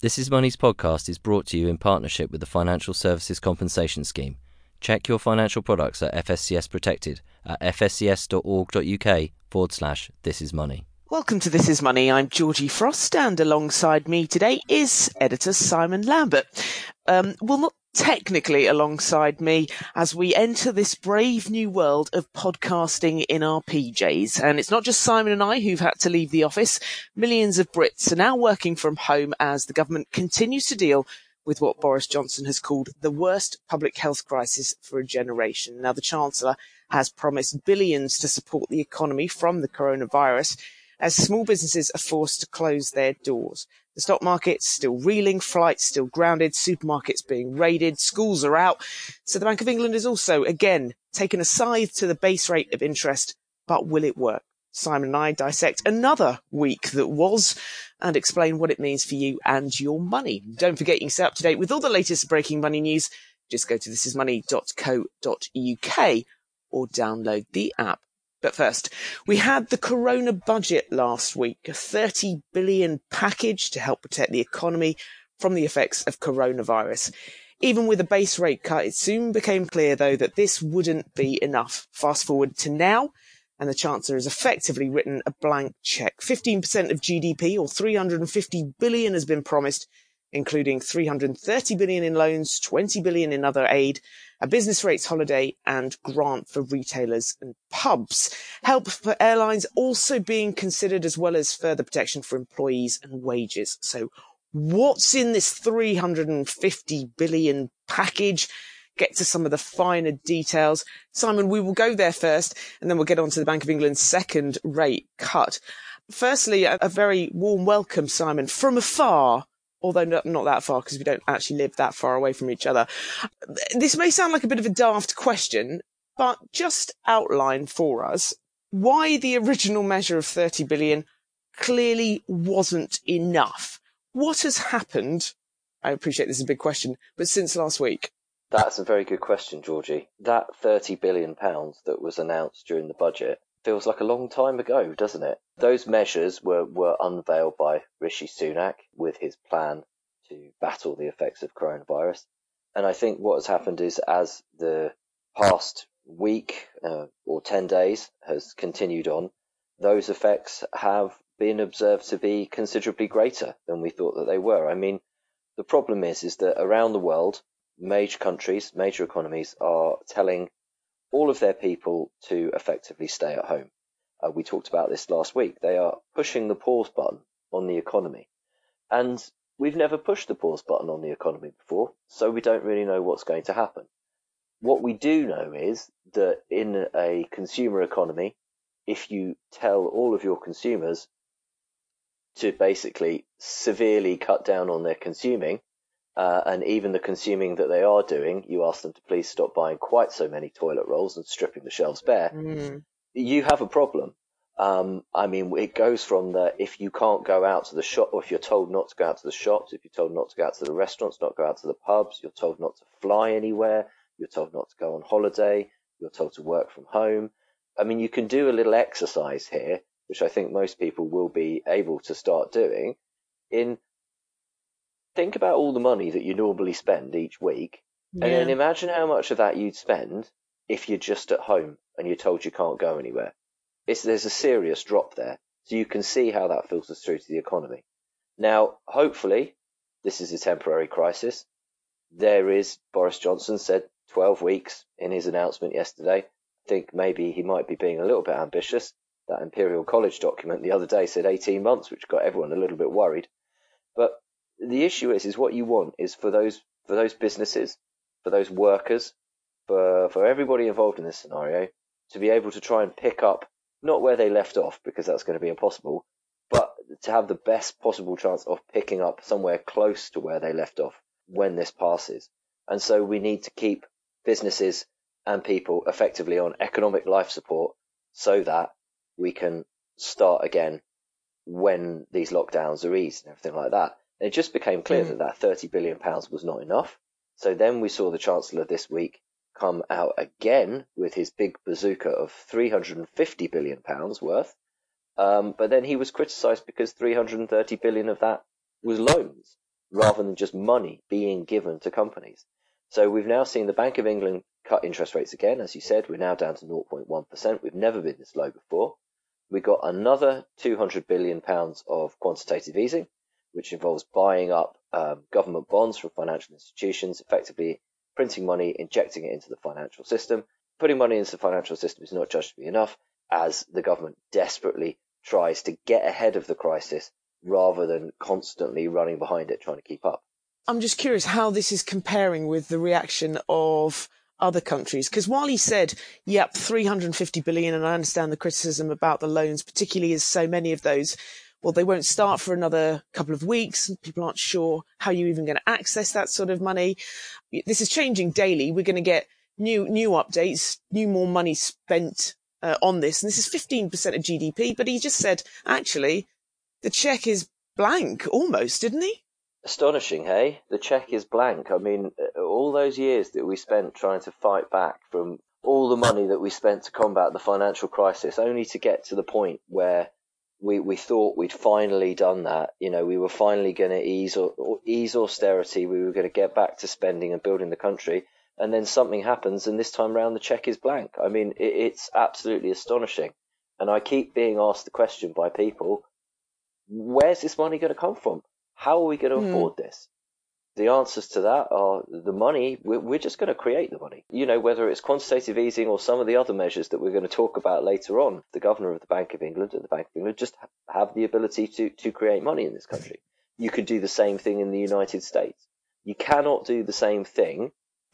This Is Money's podcast is brought to you in partnership with the Financial Services Compensation Scheme. Check your financial products at FSCS Protected at fscs.org.uk/This Is Money. Welcome to This Is Money. I'm Georgie Frost, and alongside me today is editor Simon Lambert. Well, not technically alongside me, as we enter this brave new world of podcasting in our PJs. And it's not just Simon and I who've had to leave the office. Millions of Brits are now working from home as the government continues to deal with what Boris Johnson has called the worst public health crisis for a generation. Now, the Chancellor has promised billions to support the economy from the coronavirus, as small businesses are forced to close their doors. The stock market's still reeling, flights still grounded, supermarkets being raided, schools are out. So the Bank of England has also, again, taken a scythe to the base rate of interest. But will it work? Simon and I dissect another week that was and explain what it means for you and your money. Don't forget, you can stay up to date with all the latest breaking money news. Just go to thisismoney.co.uk or download the app. But first, we had the Corona budget last week, a 30 billion package to help protect the economy from the effects of coronavirus. Even with a base rate cut, it soon became clear, though, that this wouldn't be enough. Fast forward to now, and the Chancellor has effectively written a blank cheque. 15% of GDP, or 350 billion, has been promised, including 330 billion in loans, 20 billion in other aid, a business rates holiday and grant for retailers and pubs. Help for airlines also being considered, as well as further protection for employees and wages. So what's in this 350 billion package? Get to some of the finer details. Simon, we will go there first, and then we'll get on to the Bank of England's second rate cut. Firstly, a very warm welcome, Simon, from afar, although not that far, because we don't actually live that far away from each other. This may sound like a bit of a daft question, but just outline for us why the original measure of 30 billion clearly wasn't enough. What has happened? I appreciate this is a big question, but since last week? That's a very good question, Georgie. That £30 billion that was announced during the budget feels like a long time ago, doesn't it? Those measures were unveiled by Rishi Sunak with his plan to battle the effects of coronavirus. And I think what has happened is, as the past week or 10 days has continued on, those effects have been observed to be considerably greater than we thought that they were. I mean, the problem is that around the world, major countries, major economies are telling all of their people to effectively stay at home. We talked about this last week. They are pushing the pause button on the economy. And we've never pushed the pause button on the economy before, so we don't really know what's going to happen. What we do know is that in a consumer economy, if you tell all of your consumers to basically severely cut down on their consuming, and even the consuming that they are doing, you ask them to please stop buying quite so many toilet rolls and stripping the shelves bare, you have a problem. I mean, it goes from the, if you can't go out to the shop, or if you're told not to go out to the shops, if you're told not to go out to the restaurants, not go out to the pubs, you're told not to fly anywhere, you're told not to go on holiday, you're told to work from home. I mean, you can do a little exercise here, which I think most people will be able to start doing, think about all the money that you normally spend each week, and then imagine how much of that you'd spend if you're just at home and you're told you can't go anywhere. There's a serious drop there, so you can see how that filters through to the economy. Now, hopefully, this is a temporary crisis. Boris Johnson said 12 weeks in his announcement yesterday. I think maybe he might be being a little bit ambitious. That Imperial College document the other day said 18 months, which got everyone a little bit worried. But the issue is what you want is for those businesses, for those workers, for everybody involved in this scenario, to be able to try and pick up, not where they left off, because that's going to be impossible, but to have the best possible chance of picking up somewhere close to where they left off when this passes. And so we need to keep businesses and people effectively on economic life support so that we can start again when these lockdowns are eased and everything like that. And it just became clear that £30 billion was not enough. So then we saw the Chancellor this week come out again with his big bazooka of £350 billion worth. But then he was criticised because 330 billion of that was loans. rather than just money being given to companies. So we've now seen the Bank of England cut interest rates again. As you said, we're now down to 0.1%. We've never been this low before. We got another £200 billion of quantitative easing, which involves buying up government bonds from financial institutions, effectively printing money, injecting it into the financial system. Putting money into the financial system is not judged to be enough, as the government desperately tries to get ahead of the crisis rather than constantly running behind it, trying to keep up. I'm just curious how this is comparing with the reaction of other countries. Because while he said, yep, 350 billion, and I understand the criticism about the loans, particularly as so many of those, well, they won't start for another couple of weeks. People aren't sure how you're even going to access that sort of money. This is changing daily. We're going to get new updates, more money spent on this. And this is 15% of GDP. But he just said, actually, the cheque is blank almost, didn't he? Astonishing, hey? The cheque is blank. I mean, all those years that we spent trying to fight back from all the money that we spent to combat the financial crisis, only to get to the point where we thought we'd finally done that. You know, we were finally going to ease austerity. We were going to get back to spending and building the country. And then something happens, and this time round the cheque is blank. I mean, it's absolutely astonishing. And I keep being asked the question by people, where's this money going to come from? How are we going to afford this? The answers to that are the money. We're just going to create the money. You know, whether it's quantitative easing or some of the other measures that we're going to talk about later on. The governor of the Bank of England and the Bank of England just have the ability to create money in this country. You could do the same thing in the United States. You cannot do the same thing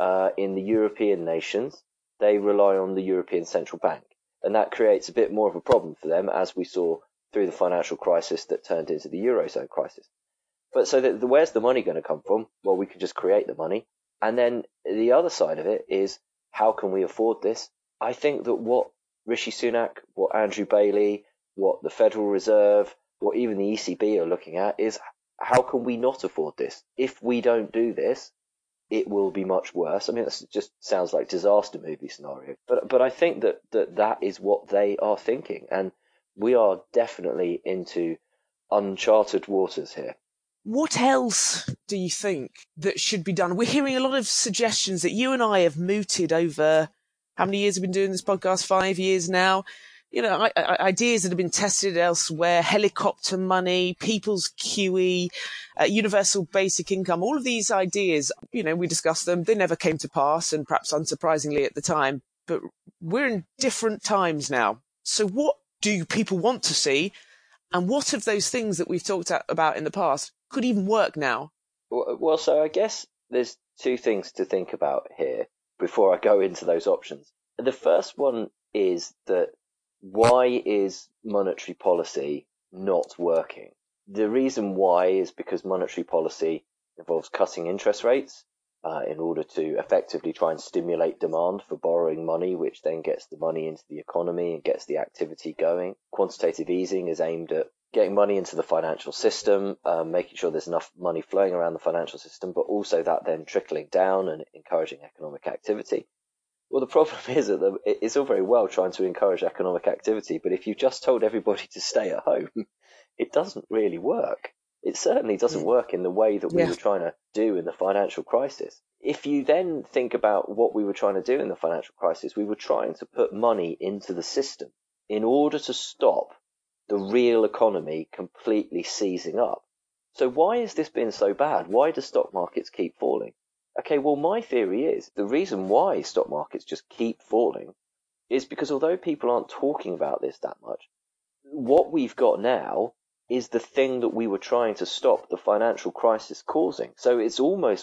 in the European nations. They rely on the European Central Bank. And that creates a bit more of a problem for them, as we saw through the financial crisis that turned into the Eurozone crisis. But so where's the money going to come from? Well, we can just create the money. And then the other side of it is, how can we afford this? I think that what Rishi Sunak, what Andrew Bailey, what the Federal Reserve, what even the ECB are looking at is, how can we not afford this? If we don't do this, it will be much worse. I mean, that just sounds like disaster movie scenario. But I think that is what they are thinking. And we are definitely into uncharted waters here. What else do you think that should be done? We're hearing a lot of suggestions that you and I have mooted over. How many years have we been doing this podcast? 5 years now. You know, ideas that have been tested elsewhere, helicopter money, people's QE, universal basic income, all of these ideas, you know, we discussed them. They never came to pass, and perhaps unsurprisingly at the time. But we're in different times now. So what do people want to see? And what of those things that we've talked about in the past could even work now? Well, so I guess there's two things to think about here before I go into those options. The first one is that, why is monetary policy not working? The reason why is because monetary policy involves cutting interest rates in order to effectively try and stimulate demand for borrowing money, which then gets the money into the economy and gets the activity going. Quantitative easing is aimed at getting money into the financial system, making sure there's enough money flowing around the financial system, but also that then trickling down and encouraging economic activity. Well, the problem is that it's all very well trying to encourage economic activity, but if you just told everybody to stay at home, it doesn't really work. It certainly doesn't work in the way that we were trying to do in the financial crisis. If you then think about what we were trying to do in the financial crisis, we were trying to put money into the system in order to stop the real economy completely seizing up. So why has this been so bad? Why do stock markets keep falling? Okay, well, my theory is the reason why stock markets just keep falling is because although people aren't talking about this that much, what we've got now is the thing that we were trying to stop the financial crisis causing. So it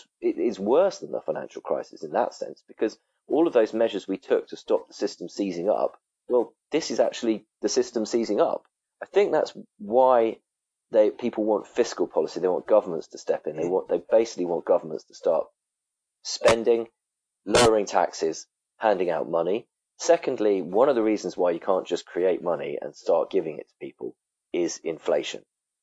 is worse than the financial crisis in that sense, because all of those measures we took to stop the system seizing up, well, this is actually the system seizing up. I think that's why people want fiscal policy. They want governments to step in. They basically want governments to start spending, lowering taxes, handing out money. Secondly, one of the reasons why you can't just create money and start giving it to people is inflation.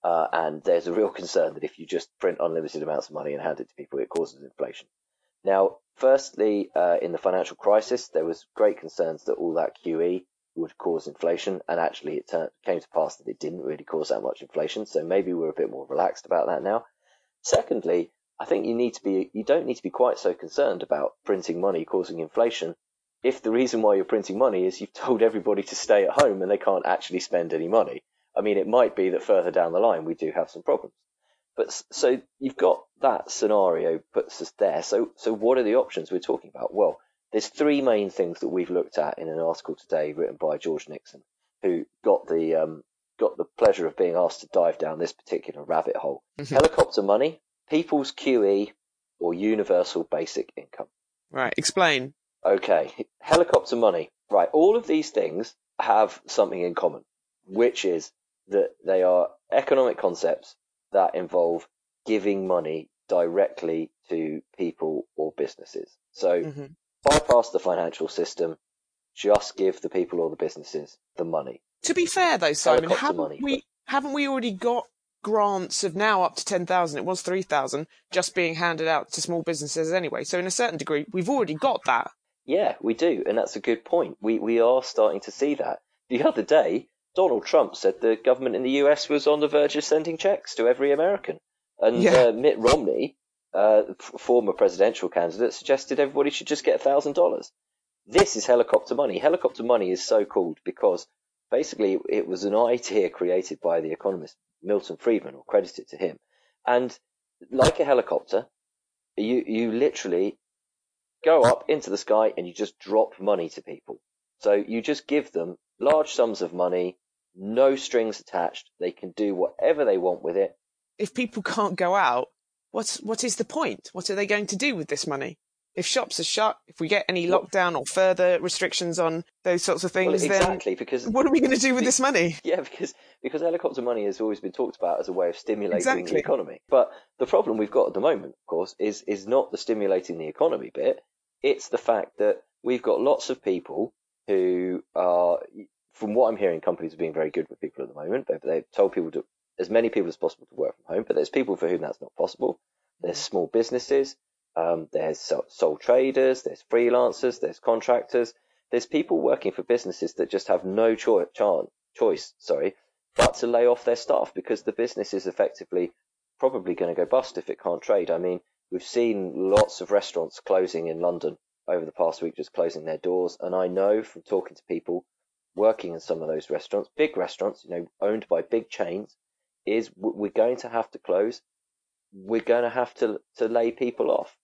And there's a real concern that if you just print unlimited amounts of money and hand it to people, it causes inflation. Now, firstly, in the financial crisis, there was great concerns that all that QE would cause inflation, and actually it came to pass that it didn't really cause that much inflation, so maybe we're a bit more relaxed about that now. Secondly, I think you don't need to be quite so concerned about printing money causing inflation if the reason why you're printing money is you've told everybody to stay at home and they can't actually spend any money. I mean, it might be that further down the line we do have some problems. But so you've got that scenario puts us there. So what are the options we're talking about? Well, there's three main things that we've looked at in an article today written by George Nixon, who got the pleasure of being asked to dive down this particular rabbit hole. Mm-hmm. Helicopter money, people's QE, or universal basic income. Right, explain. Okay, helicopter money. Right, all of these things have something in common, which is that they are economic concepts that involve giving money directly to people or businesses. So bypass the financial system, just give the people or the businesses the money. To be fair though, Simon, haven't we already got grants of now up to 10,000? It was 3,000 just being handed out to small businesses anyway. So in a certain degree, we've already got that. Yeah, we do. And that's a good point. We are starting to see that. The other day, Donald Trump said the government in the US was on the verge of sending checks to every American. And Mitt Romney, former presidential candidate, suggested everybody should just get $1,000. This is helicopter money. Helicopter money is so called because basically it was an idea created by the economist Milton Friedman, or credited to him. And like a helicopter, you literally go up into the sky and you just drop money to people. So you just give them large sums of money, no strings attached. They can do whatever they want with it. If people can't go out, what is the point? What are they going to do with this money? If shops are shut, if we get any lockdown or further restrictions on those sorts of things, exactly, because what are we going to do with this money? Yeah, because helicopter money has always been talked about as a way of stimulating the economy. But the problem we've got at the moment, of course, is not the stimulating the economy bit. It's the fact that we've got lots of people who are, from what I'm hearing, companies are being very good with people at the moment. They've told people as many people as possible to work from home, but there's people for whom that's not possible. There's small businesses. There's sole traders, there's freelancers, there's contractors, there's people working for businesses that just have no choice, but to lay off their staff because the business is effectively probably going to go bust if it can't trade. I mean, we've seen lots of restaurants closing in London over the past week, just closing their doors. And I know from talking to people working in some of those restaurants, big restaurants, owned by big chains, is we're going to have to close. We're going to have to lay people off.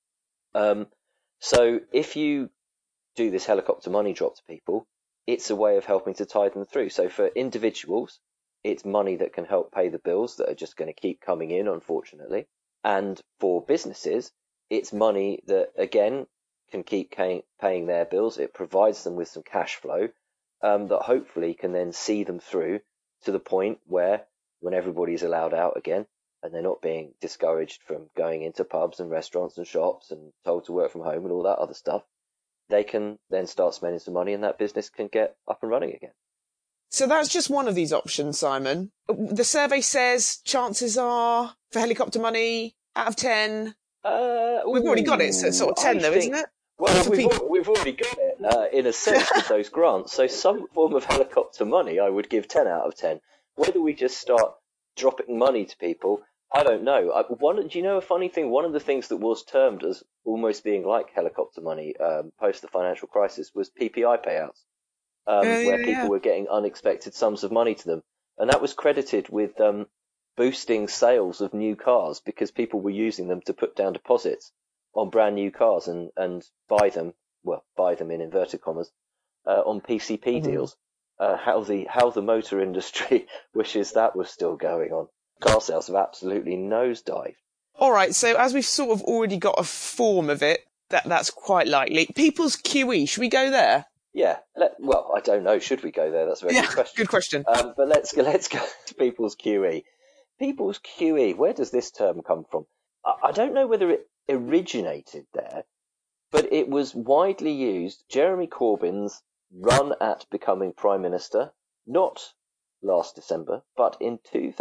So if you do this helicopter money drop to people, it's a way of helping to tide them through. So for individuals, it's money that can help pay the bills that are just going to keep coming in, unfortunately. And for businesses, it's money that, again, can keep paying their bills. It provides them with some cash flow that hopefully can then see them through to the point where, when everybody's allowed out again, and they're not being discouraged from going into pubs and restaurants and shops and told to work from home and all that other stuff, they can then start spending some money and that business can get up and running again. So that's just one of these options, Simon. The survey says chances are for helicopter money out of 10. We've already got it, so it's sort of 10 isn't it? Well, we've already got it in a sense with those grants. So some form of helicopter money, I would give 10 out of 10. Whether we just start dropping money to people, I don't know. Do you know a funny thing? One of the things that was termed as almost being like helicopter money post the financial crisis was PPI payouts, where people were getting unexpected sums of money to them. And that was credited with boosting sales of new cars because people were using them to put down deposits on brand new cars and buy them in inverted commas, on PCP deals. How the motor industry wishes that was still going on. Car sales have absolutely nosedived. All right, so as we've sort of already got a form of it, that's quite likely. People's QE, should we go there? Yeah. I don't know. Should we go there? That's a very good question. Good question. But let's go to people's QE. People's QE. Where does this term come from? I don't know whether it originated there, but it was widely used. Jeremy Corbyn's run at becoming Prime Minister, not last December, but in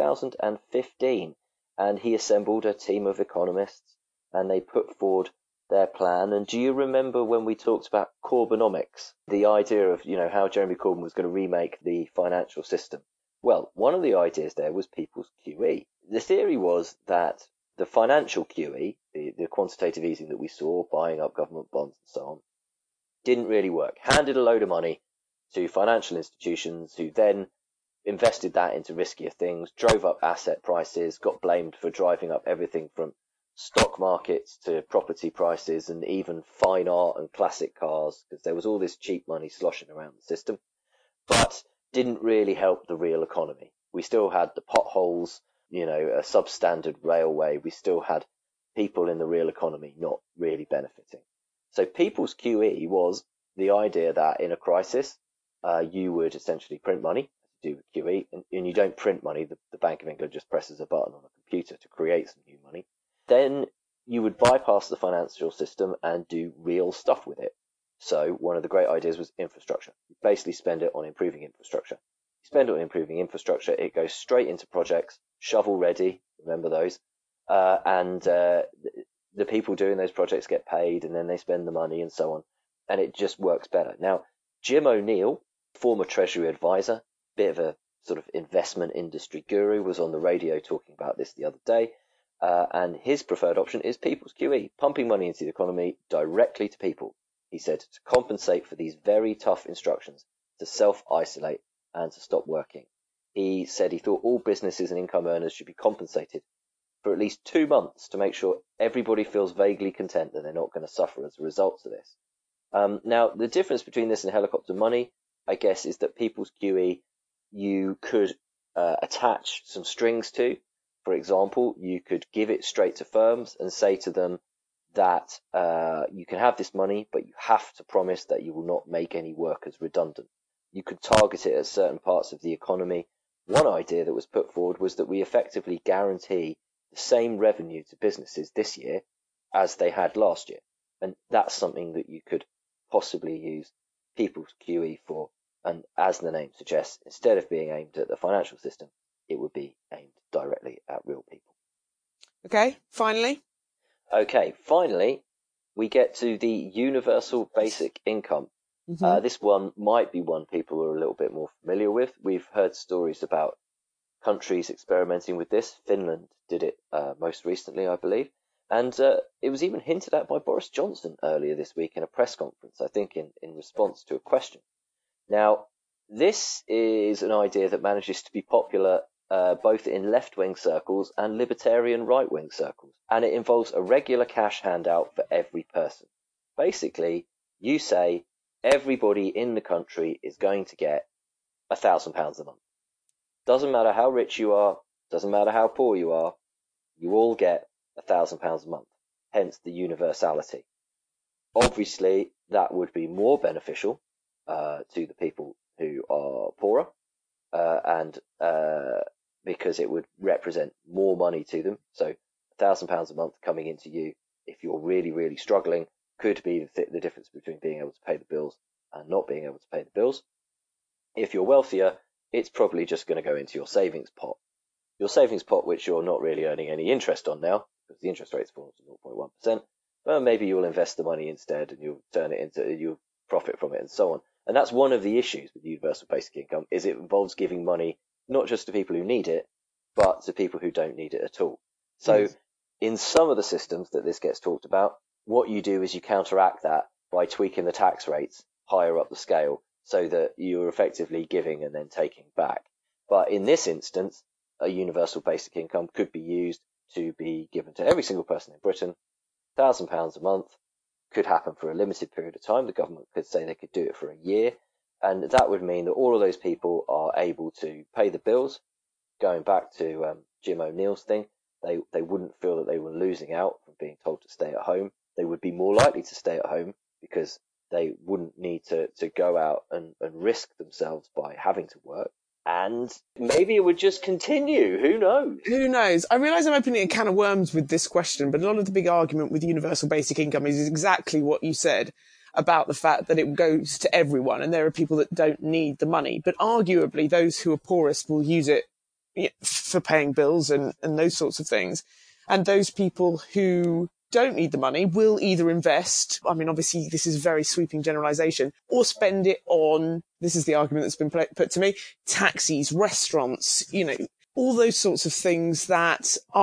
2015. And he assembled a team of economists and they put forward their plan. And do you remember when we talked about Corbynomics, the idea of, how Jeremy Corbyn was going to remake the financial system? Well, one of the ideas there was people's QE. The theory was that The financial QE, the quantitative easing that we saw, buying up government bonds and so on, didn't really work. Handed a load of money to financial institutions who then invested that into riskier things, drove up asset prices, got blamed for driving up everything from stock markets to property prices and even fine art and classic cars, because there was all this cheap money sloshing around the system, but didn't really help the real economy. We still had the potholes, a substandard railway. We still had people in the real economy not really benefiting. So People's QE was the idea that in a crisis, you would essentially print money, to do with QE, and you don't print money. The Bank of England just presses a button on a computer to create some new money. Then you would bypass the financial system and do real stuff with it. So one of the great ideas was infrastructure. You basically spend it on improving infrastructure. You spend it on improving infrastructure, it goes straight into projects, shovel ready, remember those, and the people doing those projects get paid and then they spend the money and so on, and it just works better. Now, Jim O'Neill, former Treasury advisor, bit of a sort of investment industry guru, was on the radio talking about this the other day, and his preferred option is People's QE, pumping money into the economy directly to people. He said to compensate for these very tough instructions to self-isolate and to stop working. He said he thought all businesses and income earners should be compensated for at least 2 months to make sure everybody feels vaguely content that they're not going to suffer as a result of this. Now, the difference between this and helicopter money, I guess, is that People's QE you could attach some strings to. For example, you could give it straight to firms and say to them that you can have this money, but you have to promise that you will not make any workers redundant. You could target it at certain parts of the economy. One idea that was put forward was that we effectively guarantee the same revenue to businesses this year as they had last year. And that's something that you could possibly use People's QE for. And as the name suggests, instead of being aimed at the financial system, it would be aimed directly at real people. Okay, finally, we get to the universal basic income. Mm-hmm. This one might be one people are a little bit more familiar with. We've heard stories about countries experimenting with this. Finland did it most recently, I believe. And it was even hinted at by Boris Johnson earlier this week in a press conference, I think in response to a question. Now, this is an idea that manages to be popular both in left-wing circles and libertarian right-wing circles. And it involves a regular cash handout for every person. Basically, you say everybody in the country is going to get £1,000 a month. Doesn't matter how rich you are, doesn't matter how poor you are, you all get £1,000 a month, hence the universality. Obviously, that would be more beneficial to the people who are poorer, and because it would represent more money to them. So £1,000 a month coming into you, if you're really, really struggling, could be the difference between being able to pay the bills and not being able to pay the bills. If you're wealthier, it's probably just going to go into your savings pot. Your savings pot, which you're not really earning any interest on now, because the interest rate's fallen to 0.1%, well, maybe you'll invest the money instead and you'll turn it into, you'll profit from it and so on. And that's one of the issues with universal basic income, is it involves giving money not just to people who need it, but to people who don't need it at all. So in some of the systems that this gets talked about, what you do is you counteract that by tweaking the tax rates higher up the scale so that you're effectively giving and then taking back. But in this instance, a universal basic income could be used to be given to every single person in Britain, £1,000 a month. Could happen for a limited period of time. The government could say they could do it for a year, and that would mean that all of those people are able to pay the bills. Going back to Jim O'Neill's thing, they wouldn't feel that they were losing out from being told to stay at home. They would be more likely to stay at home because they wouldn't need to go out and risk themselves by having to work. And maybe it would just continue. Who knows? Who knows? I realise I'm opening a can of worms with this question, but a lot of the big argument with universal basic income is exactly what you said about the fact that it goes to everyone and there are people that don't need the money. But arguably, those who are poorest will use it for paying bills and those sorts of things. And those people who don't need the money will either invest, I mean, obviously this is a very sweeping generalisation, or spend it on, this is the argument that's been put to me, taxis, restaurants, all those sorts of things that are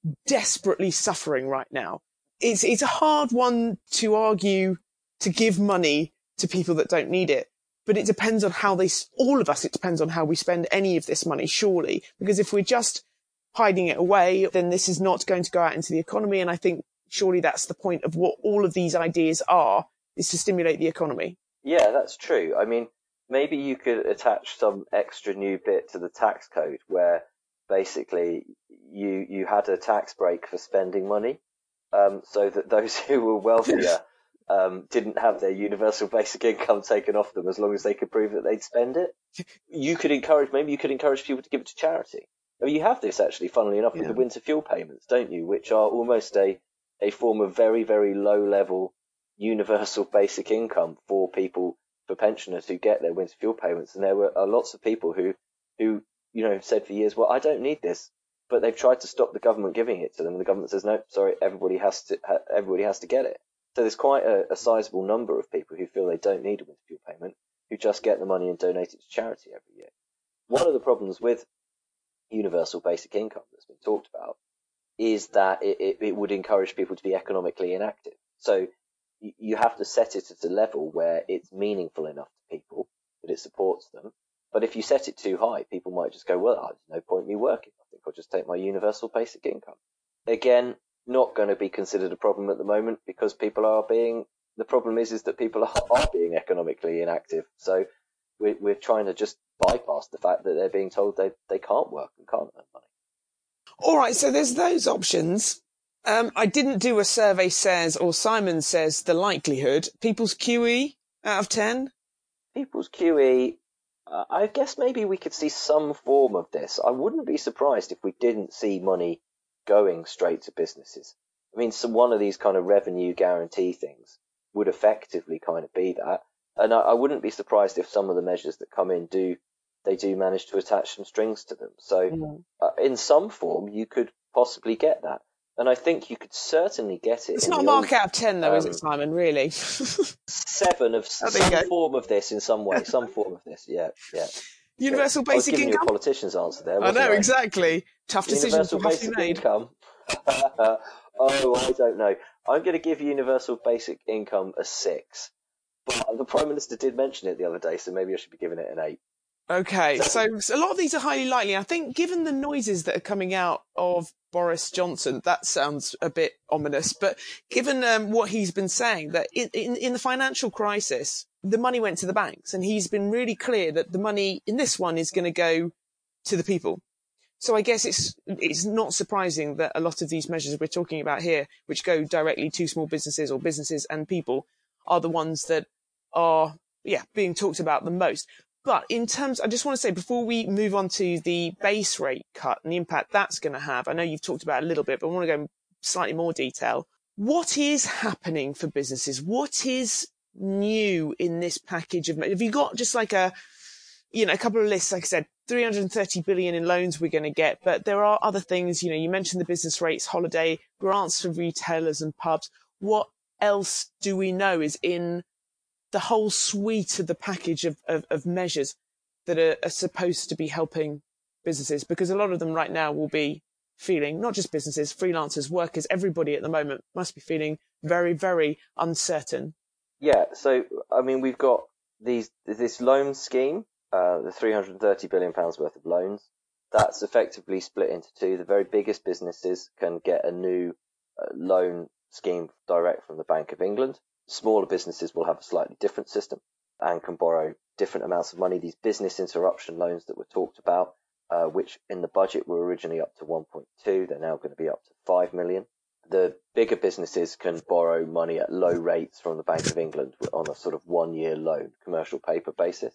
desperately suffering right now. It's a hard one to argue to give money to people that don't need it. But it depends on how all of us, it depends on how we spend any of this money, surely. Because if we're just hiding it away, then this is not going to go out into the economy. And I think surely that's the point of what all of these ideas are, is to stimulate the economy. Yeah, that's true. I mean, maybe you could attach some extra new bit to the tax code where basically you had a tax break for spending money, so that those who were wealthier didn't have their universal basic income taken off them as long as they could prove that they'd spend it. Maybe you could encourage people to give it to charity. I mean, you have this actually, funnily enough, with the winter fuel payments, don't you? Which are almost a form of very, very low level universal basic income for pensioners who get their winter fuel payments. And there were lots of people who said for years, well, I don't need this, but they've tried to stop the government giving it to them, and the government says, no, sorry, everybody has to get it. So there's quite a sizable number of people who feel they don't need a winter fuel payment, who just get the money and donate it to charity every year. One of the problems with universal basic income that's been talked about is that it would encourage people to be economically inactive. So you have to set it at a level where it's meaningful enough to people that it supports them. But if you set it too high, people might just go, well, there's no point in me working. I think I'll just take my universal basic income. Again, not going to be considered a problem at the moment because the problem is that people are being economically inactive. So we're trying to just bypass the fact that they're being told they can't work and can't earn money. All right, so there's those options. I didn't do a survey says, or Simon says, the likelihood. People's QE out of 10? People's QE, I guess maybe we could see some form of this. I wouldn't be surprised if we didn't see money going straight to businesses. I mean, one of these kind of revenue guarantee things would effectively kind of be that. And I wouldn't be surprised if some of the measures that come in do manage to attach some strings to them. So in some form, you could possibly get that. And I think you could certainly get it. It's not a mark out of 10, though, is it, Simon, really? 7 of some form of this in some way. Some form of this, yeah. Universal basic income? I was giving you a politician's answer there, wasn't I? Know, exactly. Tough decisions will have to be made. Income. I don't know. I'm going to give universal basic income a 6. But the Prime Minister did mention it the other day, so maybe I should be giving it an 8. Okay, so a lot of these are highly likely. I think given the noises that are coming out of Boris Johnson, that sounds a bit ominous, but given what he's been saying, that in the financial crisis, the money went to the banks, and he's been really clear that the money in this one is going to go to the people. So I guess it's not surprising that a lot of these measures we're talking about here, which go directly to small businesses or businesses and people, are the ones that are being talked about the most. But I just want to say, before we move on to the base rate cut and the impact that's going to have, I know you've talked about it a little bit, but I want to go in slightly more detail. What is happening for businesses? What is new in this package have you got just like a couple of lists, like I said, 330 billion in loans we're going to get, but there are other things, you mentioned the business rates, holiday, grants for retailers and pubs. What else do we know is in the whole suite of the package of measures that are supposed to be helping businesses? Because a lot of them right now will be feeling, not just businesses, freelancers, workers, everybody at the moment must be feeling very, very uncertain. Yeah, so, I mean, we've got this loan scheme, the £330 billion worth of loans. That's effectively split into two. The very biggest businesses can get a new loan scheme direct from the Bank of England. Smaller businesses will have a slightly different system and can borrow different amounts of money. These business interruption loans that were talked about, which in the budget were originally up to 1.2, they're now going to be up to 5 million. The bigger businesses can borrow money at low rates from the Bank of England on a sort of 1-year loan, commercial paper basis.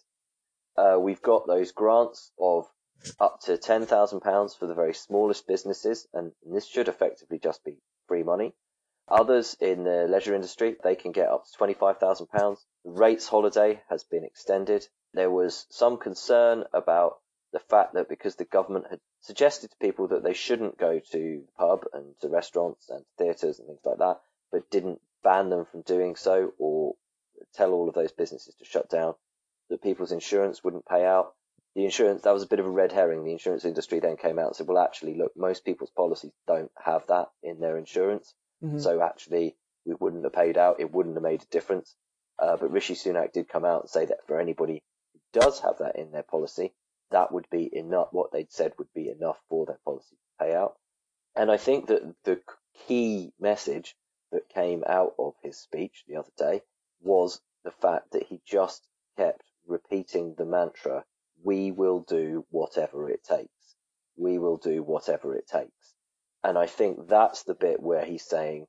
We've got those grants of up to £10,000 for the very smallest businesses, and this should effectively just be free money. Others in the leisure industry, they can get up to £25,000. The rates holiday has been extended. There was some concern about the fact that because the government had suggested to people that they shouldn't go to the pub and to restaurants and theatres and things like that, but didn't ban them from doing so or tell all of those businesses to shut down, that people's insurance wouldn't pay out. the insurance, that was a bit of a red herring. The insurance industry then came out and said, well, actually, look, most people's policies don't have that in their insurance. Mm-hmm. So actually, we wouldn't have paid out. It wouldn't have made a difference. But Rishi Sunak did come out and say that for anybody who does have that in their policy, that would be enough. What they'd said would be enough for their policy to pay out. And I think that the key message that came out of his speech the other day was the fact that he just kept repeating the mantra, we will do whatever it takes. We will do whatever it takes. And I think that's the bit where he's saying,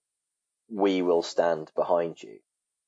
we will stand behind you.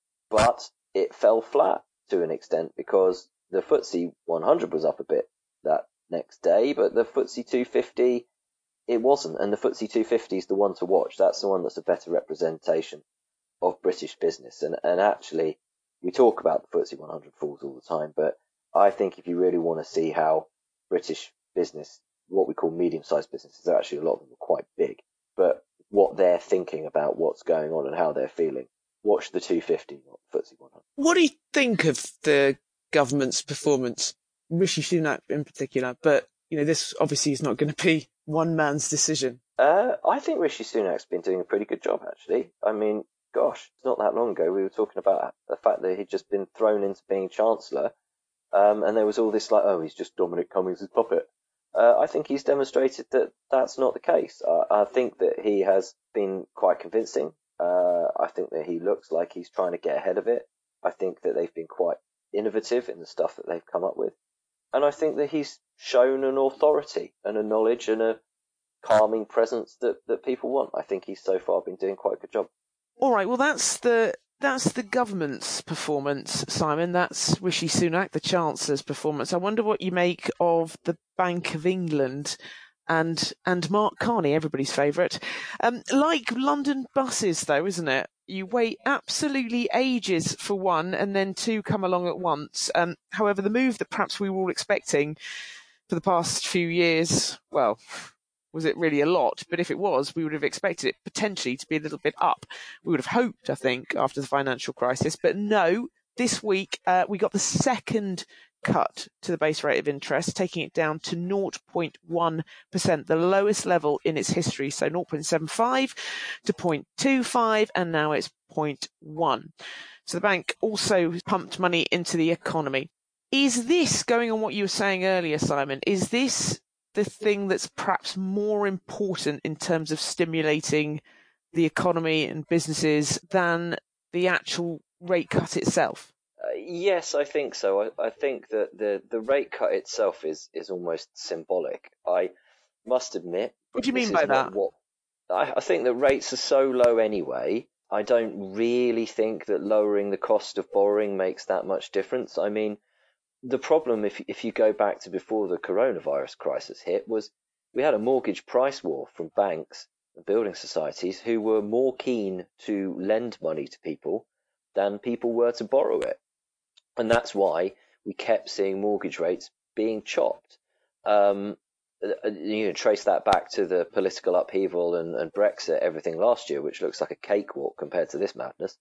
But it fell flat to an extent because the FTSE 100 was up a bit that next day, but the FTSE 250, it wasn't. And the FTSE 250 is the one to watch. That's the one that's a better representation of British business. And actually, we talk about the FTSE 100 falls all the time, but I think if you really want to see how British business, what we call medium-sized businesses, actually a lot of them are quite big, but what they're thinking about what's going on and how they're feeling, watch the 250, not the FTSE 100. What do you think of the government's performance, Rishi Sunak in particular? But, this obviously is not going to be one man's decision. I think Rishi Sunak's been doing a pretty good job, actually. I mean, gosh, it's not that long ago we were talking about the fact that he'd just been thrown into being Chancellor, and there was all this like, oh, he's just Dominic Cummings' puppet. I think he's demonstrated that that's not the case. I think that he has been quite convincing. I think that he looks like he's trying to get ahead of it. I think that they've been quite innovative in the stuff that they've come up with. And I think that he's shown an authority and a knowledge and a calming presence that people want. I think he's so far been doing quite a good job. All right, well, that's the government's performance, Simon. That's Rishi Sunak, the Chancellor's performance. I wonder what you make of the Bank of England and Mark Carney, everybody's favourite. Like London buses, though, isn't it? You wait absolutely ages for one and then two come along at once. However, the move that perhaps we were all expecting for the past few years, well, was it really a lot? But if it was, we would have expected it potentially to be a little bit up. We would have hoped, I think, after the financial crisis. But no, this week we got the second cut to the base rate of interest, taking it down to 0.1%, the lowest level in its history. So 0.75 to 0.25, and now it's 0.1. So the bank also pumped money into the economy. Is this, going on what you were saying earlier, Simon, is this the thing that's perhaps more important in terms of stimulating the economy and businesses than the actual rate cut itself? Yes, I think so. I think that the rate cut itself is almost symbolic. I must admit. What do you mean by that? I think that rates are so low anyway. I don't really think that lowering the cost of borrowing makes that much difference. I mean, the problem, if you go back to before the coronavirus crisis hit, was we had a mortgage price war from banks and building societies who were more keen to lend money to people than people were to borrow it. And that's why we kept seeing mortgage rates being chopped. You can trace that back to the political upheaval and Brexit, everything last year, which looks like a cakewalk compared to this madness.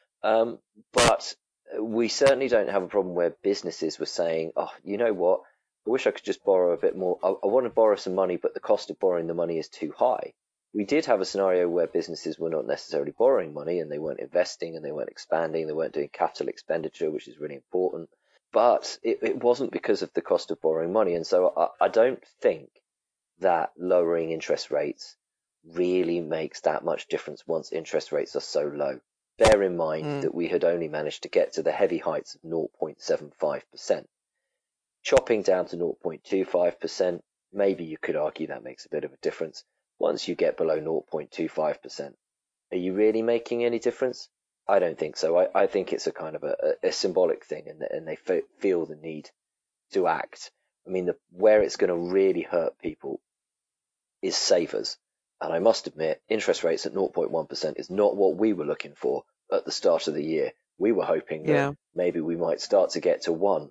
But we certainly don't have a problem where businesses were saying, oh, you know what, I wish I could just borrow a bit more. I want to borrow some money, but the cost of borrowing the money is too high. We did have a scenario where businesses were not necessarily borrowing money and they weren't investing and they weren't expanding, they weren't doing capital expenditure, which is really important. But it wasn't because of the cost of borrowing money. And so I don't think that lowering interest rates really makes that much difference once interest rates are so low. Bear in mind that we had only managed to get to the heavy heights of 0.75%. Chopping down to 0.25%, maybe you could argue that makes a bit of a difference. Once you get below 0.25%, are you really making any difference? I don't think so. I think it's a kind of a symbolic thing, and they feel the need to act. I mean, where it's going to really hurt people is savers. And I must admit, interest rates at 0.1% is not what we were looking for at the start of the year. We were hoping that maybe we might start to get to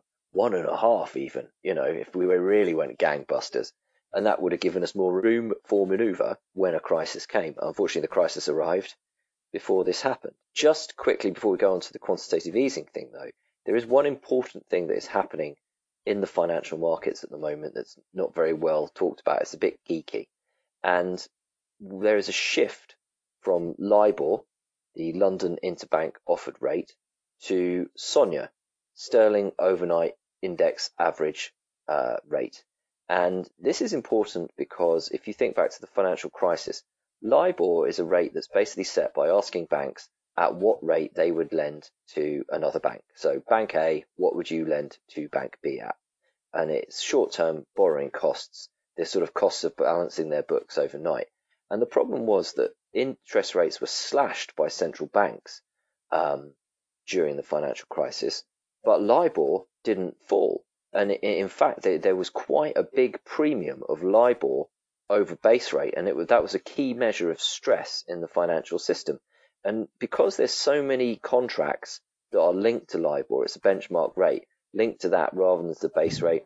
1.5 even, if we really went gangbusters. And that would have given us more room for manoeuvre when a crisis came. Unfortunately, the crisis arrived before this happened. Just quickly before we go on to the quantitative easing thing, though, there is one important thing that is happening in the financial markets at the moment that's not very well talked about. It's a bit geeky. And there is a shift from LIBOR, the London Interbank Offered Rate, to SONIA, Sterling Overnight Index Average Rate. And this is important because if you think back to the financial crisis, LIBOR is a rate that's basically set by asking banks at what rate they would lend to another bank. So Bank A, what would you lend to Bank B at? And it's short-term borrowing costs, the sort of costs of balancing their books overnight. And the problem was that interest rates were slashed by central banks during the financial crisis, but LIBOR didn't fall. And in fact, there was quite a big premium of LIBOR over base rate, and that was a key measure of stress in the financial system. And because there's so many contracts that are linked to LIBOR, it's a benchmark rate, linked to that rather than the base rate.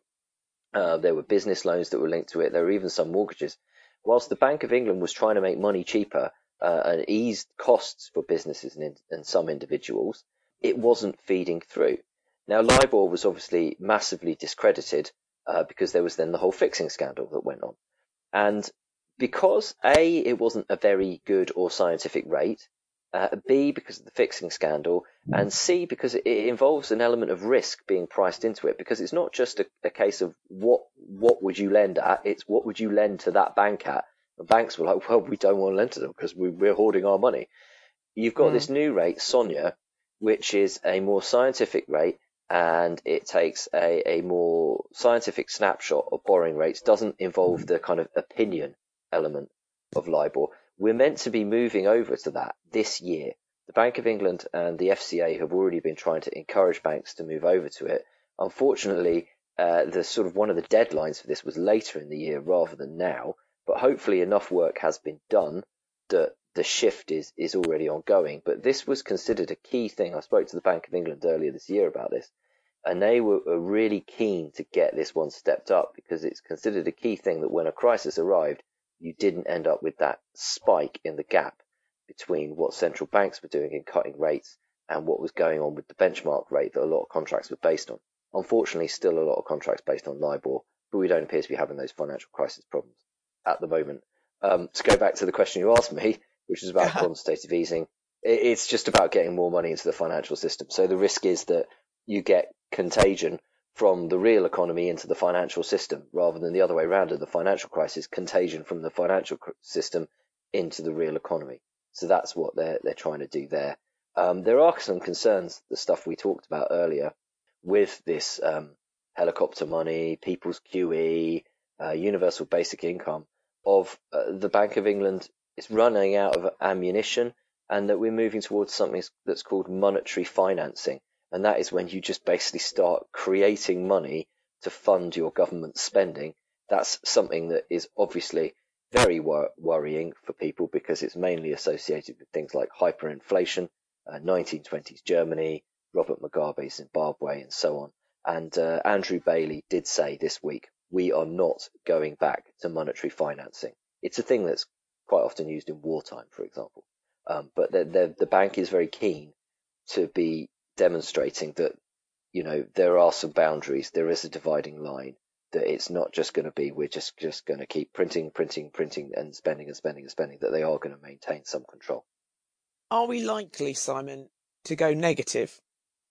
There were business loans that were linked to it. There were even some mortgages. Whilst the Bank of England was trying to make money cheaper and ease costs for businesses and some individuals, it wasn't feeding through. Now, LIBOR was obviously massively discredited because there was then the whole fixing scandal that went on. And because A, it wasn't a very good or scientific rate, B, because of the fixing scandal, and C, because it involves an element of risk being priced into it, because it's not just a case of what would you lend at, it's what would you lend to that bank at. And banks were like, well, we don't want to lend to them because we're hoarding our money. You've got this new rate, SONIA, which is a more scientific rate, and it takes a more scientific snapshot of borrowing rates, doesn't involve the kind of opinion element of LIBOR. We're meant to be moving over to that this year. The Bank of England and the FCA have already been trying to encourage banks to move over to it. Unfortunately, the sort of one of the deadlines for this was later in the year rather than now, but hopefully enough work has been done that the shift is already ongoing. But this was considered a key thing. I spoke to the Bank of England earlier this year about this, and they were really keen to get this one stepped up because it's considered a key thing that when a crisis arrived, you didn't end up with that spike in the gap between what central banks were doing in cutting rates and what was going on with the benchmark rate that a lot of contracts were based on. Unfortunately, still a lot of contracts based on LIBOR, but we don't appear to be having those financial crisis problems at the moment. To go back to the question you asked me, which is about quantitative easing, it's just about getting more money into the financial system. So the risk is that you get contagion from the real economy into the financial system rather than the other way around in the financial crisis, contagion from the financial system into the real economy. So that's what they're trying to do there. There are some concerns, the stuff we talked about earlier with this helicopter money, people's QE, universal basic income of the Bank of England is running out of ammunition and that we're moving towards something that's called monetary financing. And that is when you just basically start creating money to fund your government spending. That's something that is obviously very worrying for people because it's mainly associated with things like hyperinflation, 1920s Germany, Robert Mugabe, Zimbabwe, and so on. And Andrew Bailey did say this week, we are not going back to monetary financing. It's a thing that's quite often used in wartime, for example. But the bank is very keen to be demonstrating that, you know, there are some boundaries, there is a dividing line, that it's not just going to be we're just going to keep printing and spending, that they are going to maintain some control. Are we likely, Simon, to go negative?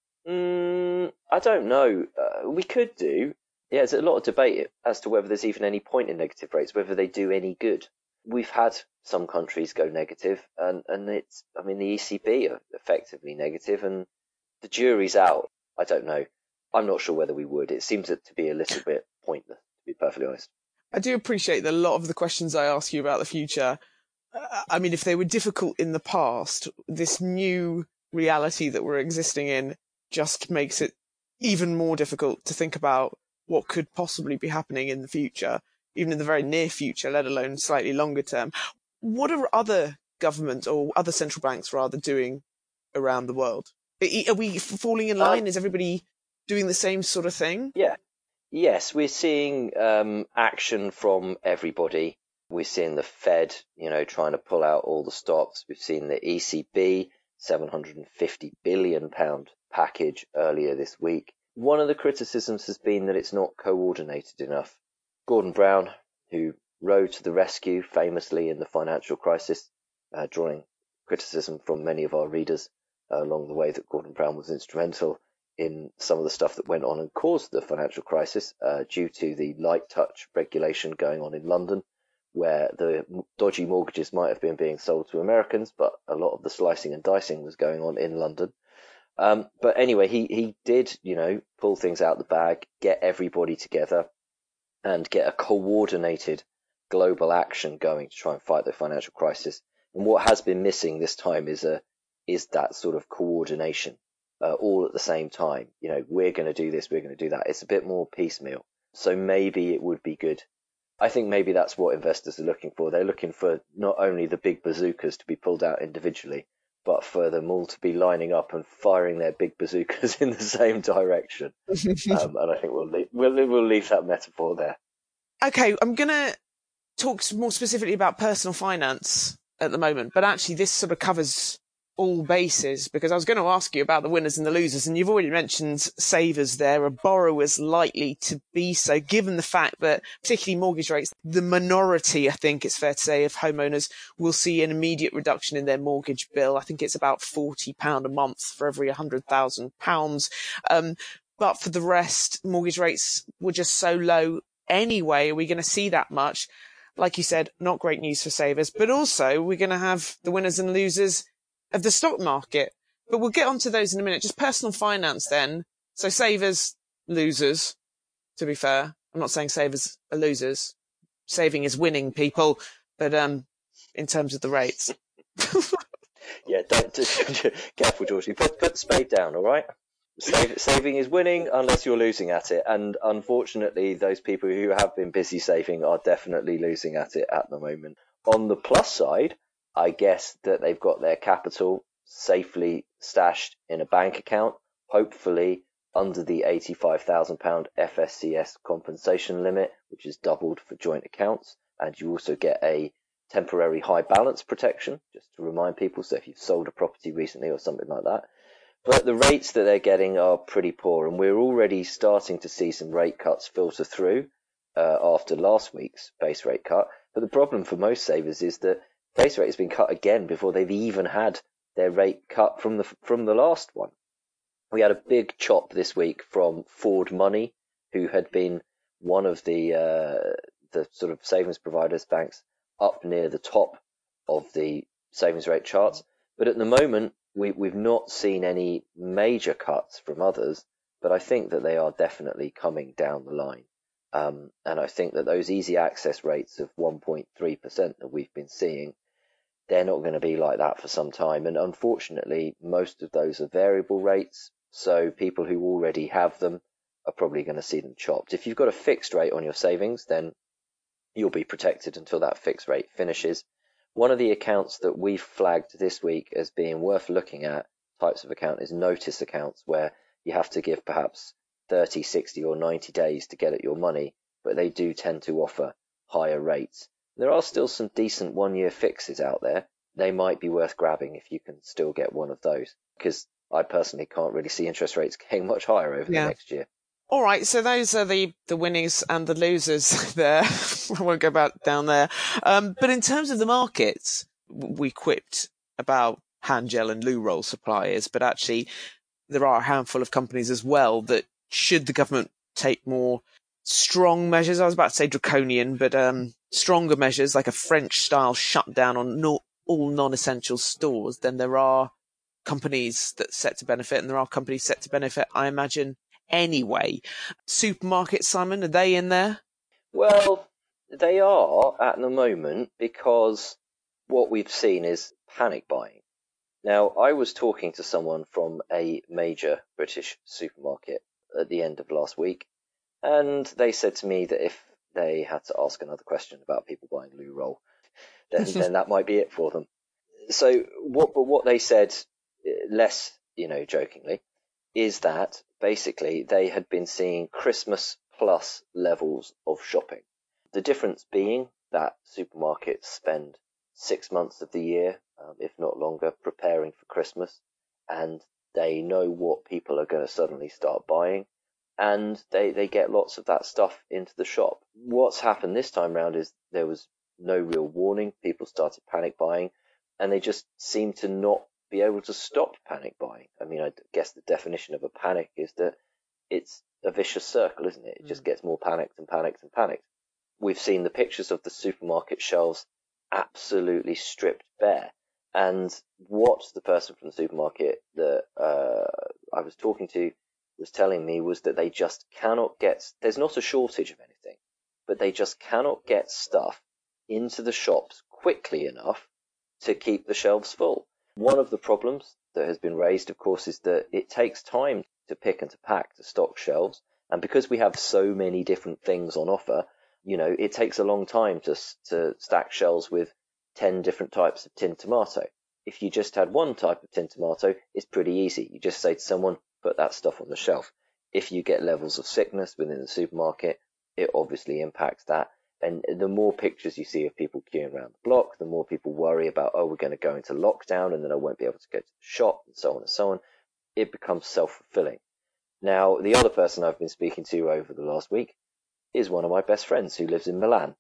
I don't know. We could do. Yeah, there's a lot of debate as to whether there's even any point in negative rates, whether they do any good. We've had some countries go negative, and it's, I mean, the ECB are effectively negative, and the jury's out. I don't know. I'm not sure whether we would. It seems to be a little bit pointless, to be perfectly honest. I do appreciate that a lot of the questions I ask you about the future, I mean, if they were difficult in the past, this new reality that we're existing in just makes it even more difficult to think about what could possibly be happening in the future, even in the very near future, let alone slightly longer term. What are other governments or other central banks rather doing around the world? Are we falling in line? Is everybody doing the same sort of thing? Yeah. Yes, we're seeing action from everybody. We're seeing the Fed, you know, trying to pull out all the stops. We've seen the ECB, £750 billion package earlier this week. One of the criticisms has been that it's not coordinated enough. Gordon Brown, who rode to the rescue famously in the financial crisis, drawing criticism from many of our readers along the way that Gordon Brown was instrumental in some of the stuff that went on and caused the financial crisis due to the light touch regulation going on in London, where the dodgy mortgages might have been being sold to Americans, but a lot of the slicing and dicing was going on in London. But anyway, he did, pull things out the bag, get everybody together and get a coordinated global action going to try and fight the financial crisis. And what has been missing this time is that sort of coordination, all at the same time. We're going to do this, we're going to do that. It's a bit more piecemeal. So maybe it would be good. I think maybe that's what investors are looking for. They're looking for not only the big bazookas to be pulled out individually, but for them all to be lining up and firing their big bazookas in the same direction. And I think we'll leave that metaphor there. Okay, I'm going to talk more specifically about personal finance at the moment, but actually this sort of covers all bases, because I was going to ask you about the winners and the losers, and you've already mentioned savers there, are borrowers likely to be so, given the fact that particularly mortgage rates, the minority, I think it's fair to say, of homeowners will see an immediate reduction in their mortgage bill. I think it's about £40 a month for every £100,000. But for the rest, mortgage rates were just so low anyway. Are we going to see that much? Like you said, not great news for savers, but also we're going to have the winners and losers of the stock market. But we'll get onto those in a minute. Just personal finance then. So savers, losers, to be fair. I'm not saying savers are losers. Saving is winning, people. But in terms of the rates. Yeah, careful, Georgie. Put the spade down, all right? Saving is winning unless you're losing at it. And unfortunately, those people who have been busy saving are definitely losing at it at the moment. On the plus side, I guess that they've got their capital safely stashed in a bank account, hopefully under the £85,000 FSCS compensation limit, which is doubled for joint accounts. And you also get a temporary high balance protection, just to remind people. So if you've sold a property recently or something like that. But the rates that they're getting are pretty poor, and we're already starting to see some rate cuts filter through after last week's base rate cut. But the problem for most savers is that base rate has been cut again before they've even had their rate cut from the last one. We had a big chop this week from Ford Money, who had been one of the sort of savings providers, banks up near the top of the savings rate charts. But at the moment, we've not seen any major cuts from others, but I think that they are definitely coming down the line. And I think that those easy access rates of 1.3% that we've been seeing, they're not going to be like that for some time. And unfortunately, most of those are variable rates. So people who already have them are probably going to see them chopped. If you've got a fixed rate on your savings, then you'll be protected until that fixed rate finishes. One of the accounts that we've flagged this week as being worth looking at, types of account, is notice accounts, where you have to give perhaps 30, 60 or 90 days to get at your money, but they do tend to offer higher rates. There are still some decent 1-year fixes out there. They might be worth grabbing if you can still get one of those, because I personally can't really see interest rates getting much higher over the next year. All right, so those are the winners and the losers there. I won't go back down there. But in terms of the markets, we quipped about hand gel and loo roll suppliers, but actually there are a handful of companies as well that, should the government take more strong measures, I was about to say draconian, but stronger measures like a French-style shutdown on all non-essential stores, then there are companies that set to benefit, and there are companies set to benefit, I imagine, anyway. Supermarkets, Simon, are they in there? Well, they are at the moment, because what we've seen is panic buying. Now, I was talking to someone from a major British supermarket at the end of last week, and they said to me that if they had to ask another question about people buying loo roll, then that might be it for them. So what they said, less, jokingly, is that basically they had been seeing Christmas plus levels of shopping. The difference being that supermarkets spend 6 months of the year, if not longer, preparing for Christmas, and they know what people are going to suddenly start buying. and they get lots of that stuff into the shop. What's happened this time round is there was no real warning. People started panic buying, and they just seem to not be able to stop panic buying. I mean, I guess the definition of a panic is that it's a vicious circle, isn't it? It just gets more panicked and panicked and panicked. We've seen the pictures of the supermarket shelves absolutely stripped bare. And what the person from the supermarket that I was talking to was telling me was that they just cannot get, there's not a shortage of anything, but they just cannot get stuff into the shops quickly enough to keep the shelves full. One of the problems that has been raised, of course, is that it takes time to pick and to pack to stock shelves. And because we have so many different things on offer, it takes a long time to stack shelves with 10 different types of tinned tomato. If you just had one type of tinned tomato, it's pretty easy. You just say to someone, put that stuff on the shelf. If you get levels of sickness within the supermarket, it obviously impacts that. And the more pictures you see of people queuing around the block, the more people worry about, we're going to go into lockdown and then I won't be able to go to the shop and so on and so on. It becomes self-fulfilling. Now, the other person I've been speaking to over the last week is one of my best friends who lives in Milan,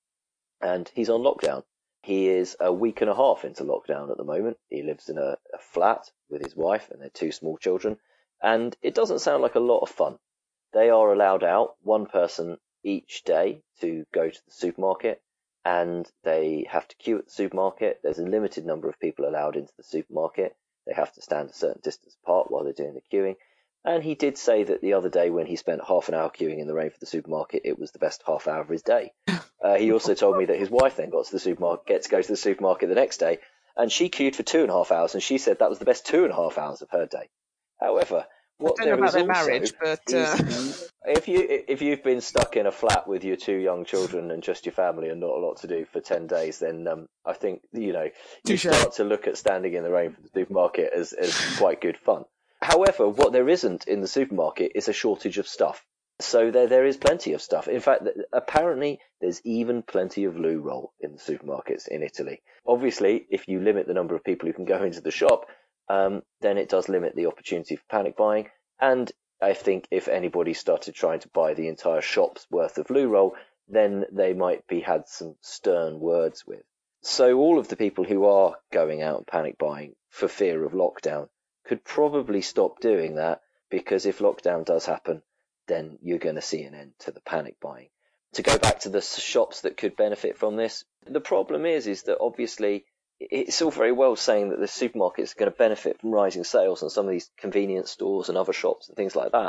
and he's on lockdown. He is a week and a half into lockdown at the moment. He lives in a flat with his wife and their 2 small children, and it doesn't sound like a lot of fun. They are allowed out, one person each day, to go to the supermarket, and they have to queue at the supermarket. There's a limited number of people allowed into the supermarket. They have to stand a certain distance apart while they're doing the queuing. And he did say that the other day when he spent half an hour queuing in the rain for the supermarket, it was the best half hour of his day. He also told me that his wife then got to the get to go to the supermarket the next day, and she queued for 2.5 hours, and she said that was the best 2.5 hours of her day. However, what there is also marriage, but is if you've been stuck in a flat with your 2 young children and just your family and not a lot to do for 10 days, then I think you start to look at standing in the rain for the supermarket as quite good fun. However, what there isn't in the supermarket is a shortage of stuff. So there is plenty of stuff. In fact, apparently there's even plenty of loo roll in the supermarkets in Italy. Obviously, if you limit the number of people who can go into the shop, then it does limit the opportunity for panic buying. And I think if anybody started trying to buy the entire shop's worth of loo roll, then they might be had some stern words with. So all of the people who are going out and panic buying for fear of lockdown could probably stop doing that, because if lockdown does happen, then you're going to see an end to the panic buying. To go back to the shops that could benefit from this, the problem is that obviously it's all very well saying that the supermarkets are going to benefit from rising sales on some of these convenience stores and other shops and things like that.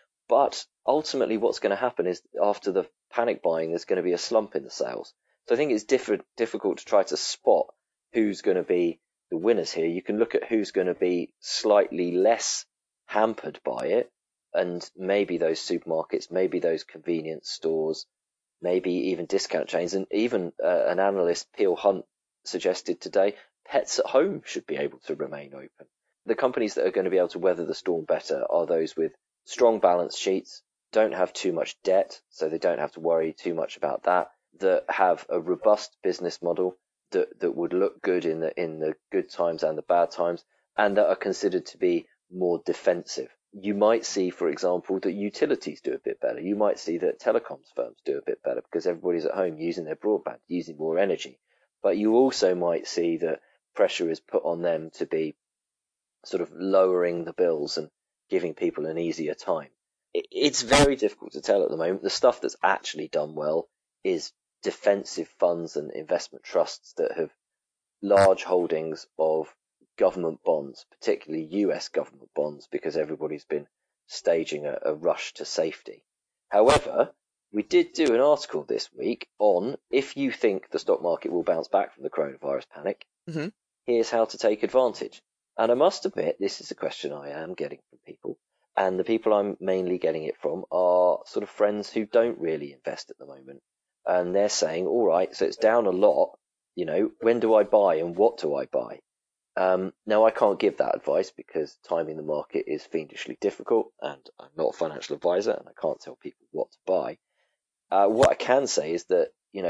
But ultimately what's going to happen is after the panic buying, there's going to be a slump in the sales. So I think it's difficult to try to spot who's going to be the winners here. You can look at who's going to be slightly less hampered by it, and maybe those supermarkets, maybe those convenience stores, maybe even discount chains, and even an analyst, Peel Hunt, suggested today Pets at Home should be able to remain open. The companies that are going to be able to weather the storm better are those with strong balance sheets, don't have too much debt, so they don't have to worry too much about that have a robust business model that would look good in the good times and the bad times, and that are considered to be more defensive. You might see, for example, that utilities do a bit better. You might see that telecoms firms do a bit better because everybody's at home using their broadband, using more energy. But you also might see that pressure is put on them to be sort of lowering the bills and giving people an easier time. It's very difficult to tell at the moment. The stuff that's actually done well is defensive funds and investment trusts that have large holdings of government bonds, particularly US government bonds, because everybody's been staging a rush to safety. However, we did do an article this week on if you think the stock market will bounce back from the coronavirus panic, here's how to take advantage. And I must admit, this is a question I am getting from people. And the people I'm mainly getting it from are sort of friends who don't really invest at the moment. And they're saying, all right, so it's down a lot. When do I buy and what do I buy? Now, I can't give that advice because timing the market is fiendishly difficult, and I'm not a financial advisor and I can't tell people what to buy. What I can say is that,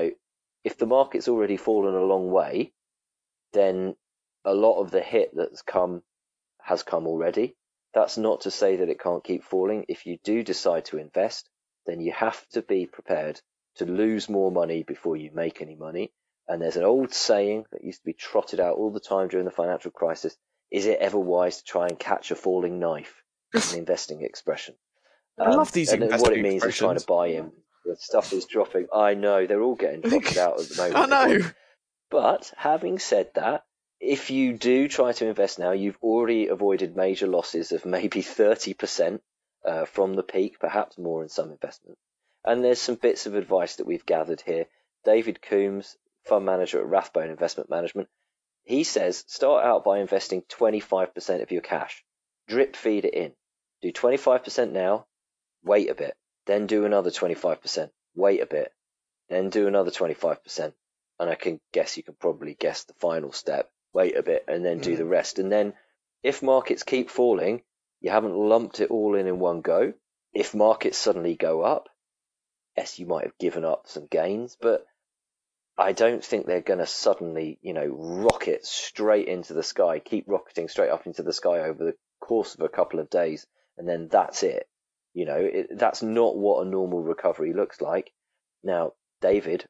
if the market's already fallen a long way, then a lot of the hit has come already. That's not to say that it can't keep falling. If you do decide to invest, then you have to be prepared to lose more money before you make any money. And there's an old saying that used to be trotted out all the time during the financial crisis: is it ever wise to try and catch a falling knife? It's an investing expression. I love these and investing what it means is trying to buy in. The stuff is dropping. I know, they're all getting trotted out at the moment. I know. Again. But having said that, if you do try to invest now, you've already avoided major losses of maybe 30% from the peak, perhaps more in some investments. And there's some bits of advice that we've gathered here. David Coombs, fund manager at Rathbone Investment Management, he says start out by investing 25% of your cash. Drip feed it in. Do 25% now, wait a bit, then do another 25%, wait a bit, then do another 25%. And I can guess you can probably guess the final step, wait a bit, and then do the rest. And then if markets keep falling, you haven't lumped it all in one go. If markets suddenly go up, yes, you might have given up some gains, but I don't think they're going to suddenly, rocket straight into the sky, keep rocketing straight up into the sky over the course of a couple of days, and then that's it. That's not what a normal recovery looks like. Now, David,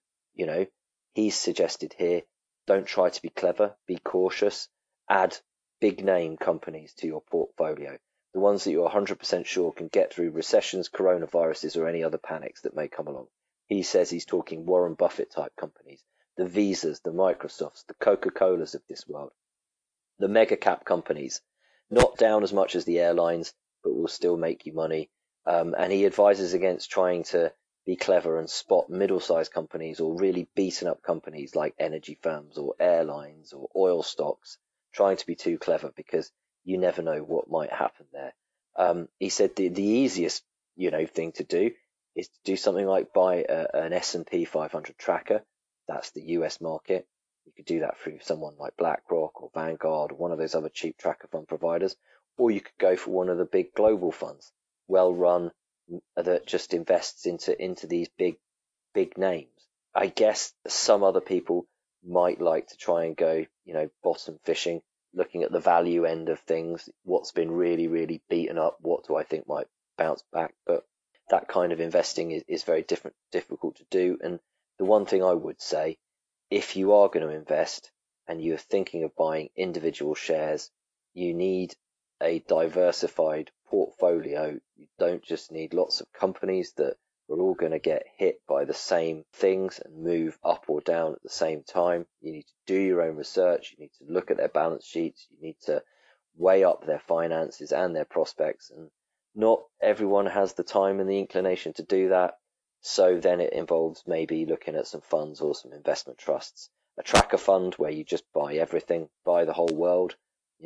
he's suggested here, don't try to be clever, be cautious, add big name companies to your portfolio, the ones that you're 100% sure can get through recessions, coronaviruses, or any other panics that may come along. He says he's talking Warren Buffett type companies, the Visas, the Microsofts, the Coca-Colas of this world, the mega cap companies, not down as much as the airlines, but will still make you money. And he advises against trying to be clever and spot middle-sized companies or really beaten up companies like energy firms or airlines or oil stocks, trying to be too clever because you never know what might happen there. He said the easiest, thing to do is to do something like buy an S&P 500 tracker. That's the US market. You could do that through someone like BlackRock or Vanguard or one of those other cheap tracker fund providers, or you could go for one of the big global funds, well run, that just invests into these big names. I guess some other people might like to try and go, bottom fishing, looking at the value end of things, what's been really, really beaten up, what do I think might bounce back. But that kind of investing is very difficult to do. And the one thing I would say, if you are going to invest and you're thinking of buying individual shares, you need a diversified portfolio. You don't just need lots of companies that are all going to get hit by the same things and move up or down at the same time. You need to do your own research. You need to look at their balance sheets. You need to weigh up their finances and their prospects. And not everyone has the time and the inclination to do that. So then it involves maybe looking at some funds or some investment trusts. A tracker fund where you just buy everything, buy the whole world.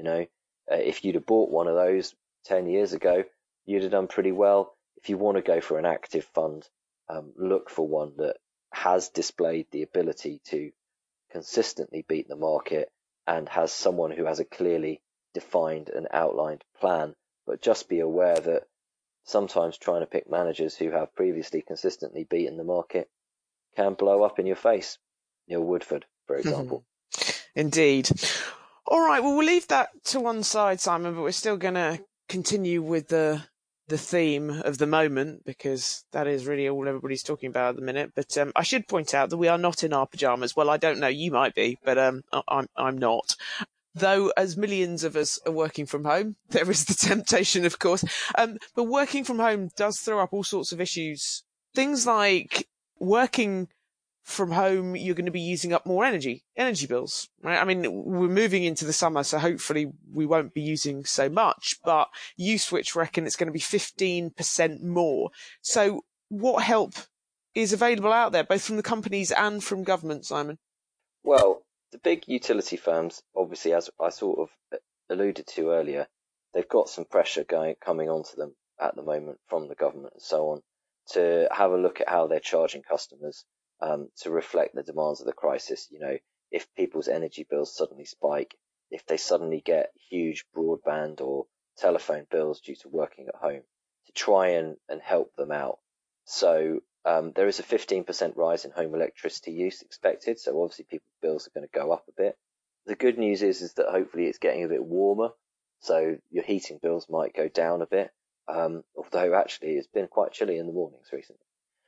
If you'd have bought one of those 10 years ago, you'd have done pretty well. If you want to go for an active fund, look for one that has displayed the ability to consistently beat the market and has someone who has a clearly defined and outlined plan. But just be aware that sometimes trying to pick managers who have previously consistently beaten the market can blow up in your face. Neil Woodford, for example. Indeed. All right, well, we'll leave that to one side, Simon, but we're still going to continue with the theme of the moment, because that is really all everybody's talking about at the minute. But I should point out that we are not in our pajamas. Well, I don't know, you might be, but I'm not. Though, as millions of us are working from home, there is the temptation, of course. But working from home does throw up all sorts of issues. Things like working from home, you're going to be using up more energy bills, right? I mean, we're moving into the summer, so hopefully we won't be using so much, but Uswitch reckon it's going to be 15% more. So what help is available out there, both from the companies and from government, Simon? Well, the big utility firms, obviously, as I sort of alluded to earlier, they've got some pressure coming onto them at the moment from the government and so on to have a look at how they're charging customers to reflect the demands of the crisis. If people's energy bills suddenly spike, if they suddenly get huge broadband or telephone bills due to working at home, to try and help them out. So there is a 15% rise in home electricity use expected. So obviously people's bills are going to go up a bit. The good news is that hopefully it's getting a bit warmer. So your heating bills might go down a bit, although actually it's been quite chilly in the mornings recently.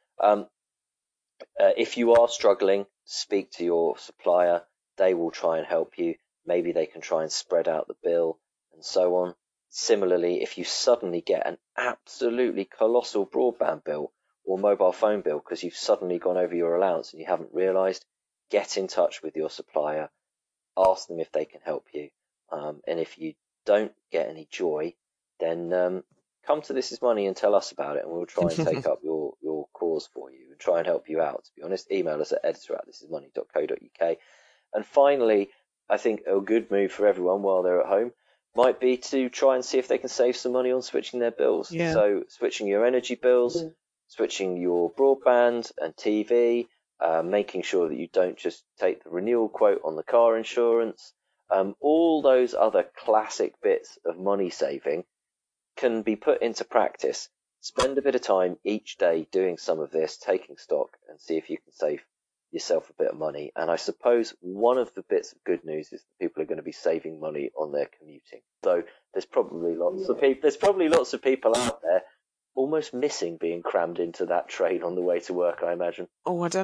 If you are struggling, speak to your supplier. They will try and help you. Maybe they can try and spread out the bill and so on. Similarly, if you suddenly get an absolutely colossal broadband bill or mobile phone bill because you've suddenly gone over your allowance and you haven't realised, get in touch with your supplier. Ask them if they can help you. And if you don't get any joy, then come to This Is Money and tell us about it, and we'll try and take up your cause for you and try and help you out. To be honest, email us at editor@thisismoney.co.uk. And finally, I think a good move for everyone while they're at home might be to try and see if they can save some money on switching their bills. Yeah. So switching your energy bills, switching your broadband and TV, making sure that you don't just take the renewal quote on the car insurance. All those other classic bits of money saving can be put into practice. Spend a bit of time each day doing some of this, taking stock, and see if you can save yourself a bit of money. And I suppose one of the bits of good news is that people are going to be saving money on their commuting. So there's probably lots of people out there almost missing being crammed into that train on the way to work, I imagine. Oh, I don't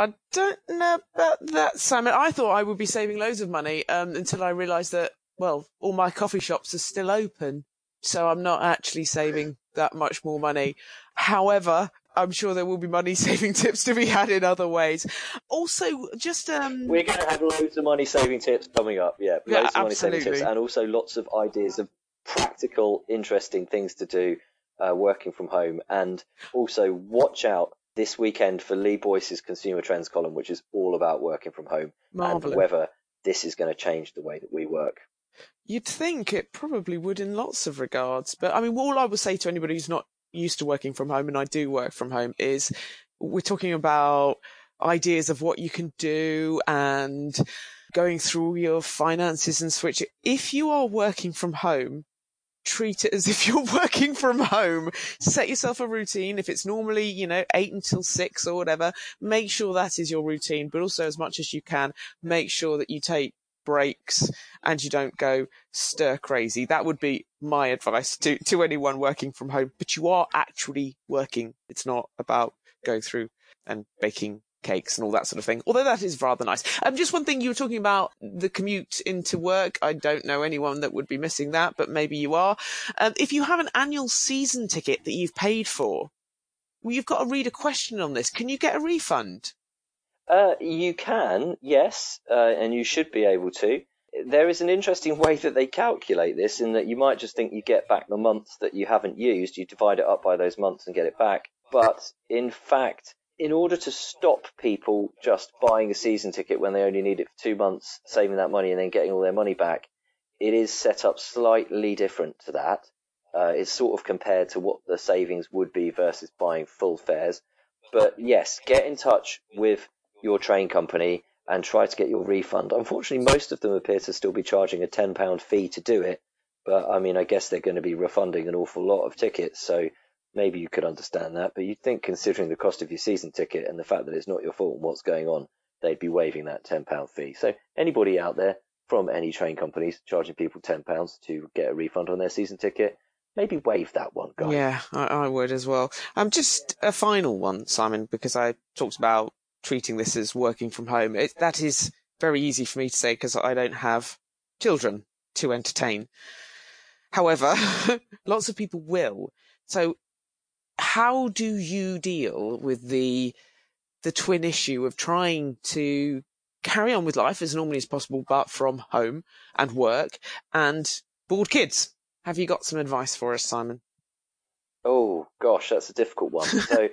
know about that, Simon. I thought I would be saving loads of money until I realised that, well, all my coffee shops are still open. So I'm not actually saving that much more money. However, I'm sure there will be money-saving tips to be had in other ways. Also, just... We're going to have loads of money-saving tips coming up, yeah. Loads of money-saving tips, and also lots of ideas of practical, interesting things to do working from home. And also, watch out this weekend for Lee Boyce's Consumer Trends column, which is all about working from home. Marvellous. And whether this is going to change the way that we work. You'd think it probably would in lots of regards. But, I mean, all I would say to anybody who's not used to working from home, and I do work from home, is we're talking about ideas of what you can do and going through your finances and switch it. If you are working from home, treat it as if you're working from home. Set yourself a routine. If it's normally, 8 until 6 or whatever, make sure that is your routine. But also, as much as you can, make sure that you take breaks and you don't go stir crazy. That would be my advice to anyone working from home. But you are actually working. It's not about going through and baking cakes and all that sort of thing, although that is rather nice. Just one thing, you were talking about the commute into work. I don't know anyone that would be missing that, but maybe you are. If you have an annual season ticket that you've paid for, well, you've got to read a question on this. Can you get a refund? You can, yes, and you should be able to. There is an interesting way that they calculate this, in that you might just think you get back the months that you haven't used. You divide it up by those months and get it back. But in fact, in order to stop people just buying a season ticket when they only need it for 2 months, saving that money and then getting all their money back, it is set up slightly different to that. It's sort of compared to what the savings would be versus buying full fares. But yes, get in touch with your train company and try to get your refund. Unfortunately, most of them appear to still be charging a £10 fee to do it. But I mean, I guess they're going to be refunding an awful lot of tickets, so maybe you could understand that. But you'd think, considering the cost of your season ticket and the fact that it's not your fault and what's going on, they'd be waiving that £10 fee. So anybody out there from any train companies charging people £10 to get a refund on their season ticket, maybe waive that one, guys. Yeah, I would as well. Just a final one, Simon, because I talked about treating this as working from home. That is very easy for me to say because I don't have children to entertain. However, lots of people will. So how do you deal with the twin issue of trying to carry on with life as normally as possible, but from home and work, and bored kids? Have you got some advice for us, Simon? Oh, gosh, that's a difficult one. So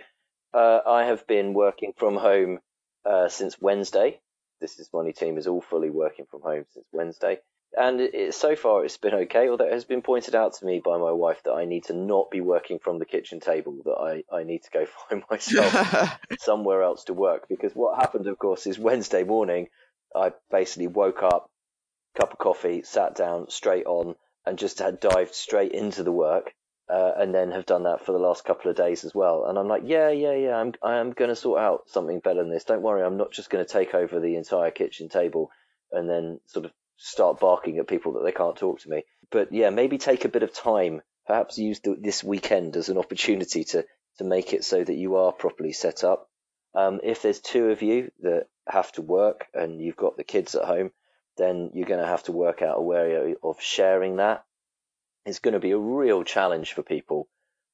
I have been working from home since Wednesday. This Is Money team is all fully working from home since Wednesday. And so far it's been okay, although it has been pointed out to me by my wife that I need to not be working from the kitchen table, that I need to go find myself somewhere else to work. Because what happened, of course, is Wednesday morning, I basically woke up, cup of coffee, sat down, straight on, and just had dived straight into the work. And then have done that for the last couple of days as well. And I'm like, I am going to sort out something better than this. Don't worry, I'm not just going to take over the entire kitchen table and then sort of start barking at people that they can't talk to me. But yeah, maybe take a bit of time, perhaps use this weekend as an opportunity to make it so that you are properly set up. If there's two of you that have to work and you've got the kids at home, then you're going to have to work out a way of sharing that. It's going to be a real challenge for people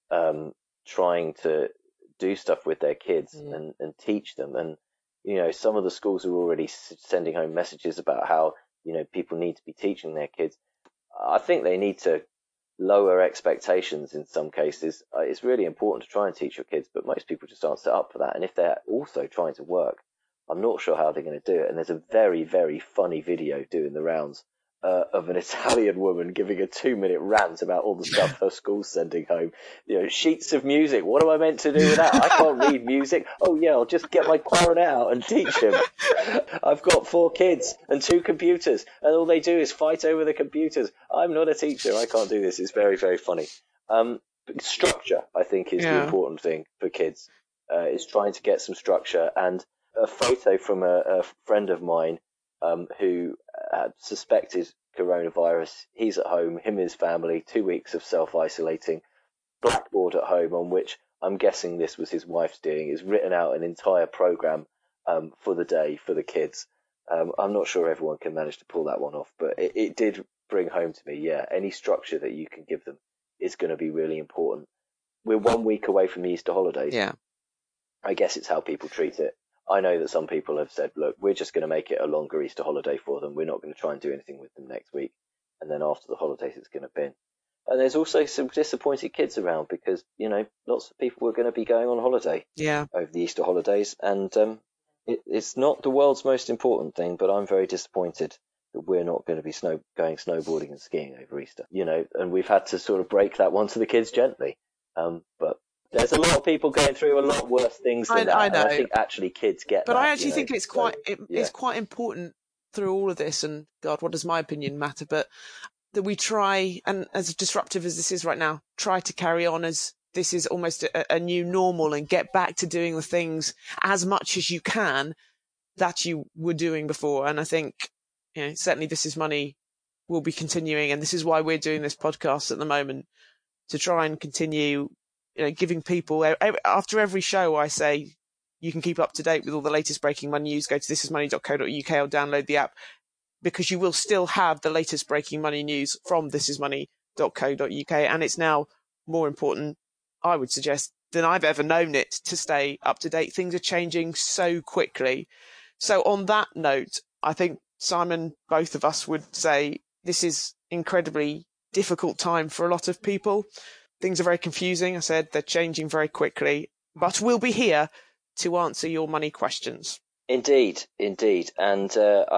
trying to do stuff with their kids and teach them. And, some of the schools are already sending home messages about how, people need to be teaching their kids. I think they need to lower expectations in some cases. It's really important to try and teach your kids, but most people just aren't set up for that. And if they're also trying to work, I'm not sure how they're going to do it. And there's a very, very funny video doing the rounds of an Italian woman giving a 2-minute rant about all the stuff her school's sending home. Sheets of music. What am I meant to do with that? I can't read music. Oh yeah, I'll just get my clarinet out and teach him. I've got 4 kids and 2 computers, and all they do is fight over the computers. I'm not a teacher. I can't do this. It's very, very funny. Structure, I think, is the important thing for kids. Is trying to get some structure. And a photo from a friend of mine who suspected coronavirus. He's at home, him and his family, 2 weeks of self-isolating, blackboard at home on which I'm guessing this was his wife's doing, is written out an entire program for the day for the kids. I'm not sure everyone can manage to pull that one off, but it did bring home to me, any structure that you can give them is going to be really important. We're 1 week away from the Easter holidays. Yeah. I guess it's how people treat it. I know that some people have said, look, we're just going to make it a longer Easter holiday for them. We're not going to try and do anything with them next week. And then after the holidays, it's going to bin. And there's also some disappointed kids around because, lots of people were going to be going on holiday over the Easter holidays. And it's not the world's most important thing, but I'm very disappointed that we're not going to be going snowboarding and skiing over Easter, and we've had to sort of break that one to the kids gently. But there's a lot of people going through a lot worse things than that. I know. And I think actually kids get but that. I actually think it's quite it's quite important through all of this, and God, what does my opinion matter? But that we try, and as disruptive as this is right now, try to carry on as this is almost a new normal and get back to doing the things as much as you can that you were doing before. And I think, certainly This Is Money will be continuing, and this is why we're doing this podcast at the moment, to try and continue giving people, after every show, I say, you can keep up to date with all the latest breaking money news. Go to thisismoney.co.uk or download the app, because you will still have the latest breaking money news from thisismoney.co.uk. And it's now more important, I would suggest, than I've ever known it to stay up to date. Things are changing so quickly. So on that note, I think, Simon, both of us would say this is incredibly difficult time for a lot of people. Things are very confusing. I said they're changing very quickly, but we'll be here to answer your money questions. Indeed. And,